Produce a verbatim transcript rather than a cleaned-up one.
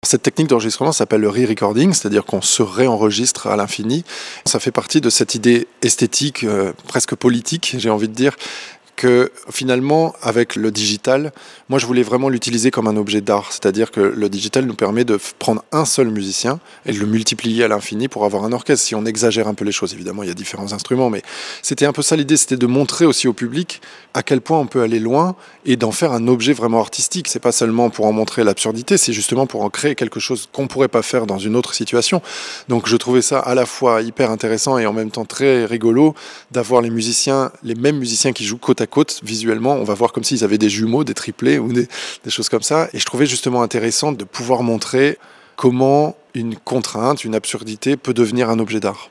Cette technique d'enregistrement s'appelle le re-recording, c'est-à-dire qu'on se réenregistre à l'infini. Ça fait partie de cette idée esthétique, euh, presque politique, j'ai envie de dire, que finalement, avec le digital, moi je voulais vraiment l'utiliser comme un objet d'art, c'est-à-dire que le digital nous permet de prendre un seul musicien et de le multiplier à l'infini pour avoir un orchestre. Si on exagère un peu les choses, évidemment, il y a différents instruments, mais c'était un peu ça l'idée, c'était de montrer aussi au public à quel point on peut aller loin et d'en faire un objet vraiment artistique. C'est pas seulement pour en montrer l'absurdité, c'est justement pour en créer quelque chose qu'on pourrait pas faire dans une autre situation. Donc je trouvais ça à la fois hyper intéressant et en même temps très rigolo d'avoir les musiciens, les mêmes musiciens qui jouent côte à côte visuellement. On va voir comme s'ils avaient des jumeaux, des triplés ou des, des choses comme ça. Et je trouvais justement intéressant de pouvoir montrer comment une contrainte, une absurdité peut devenir un objet d'art.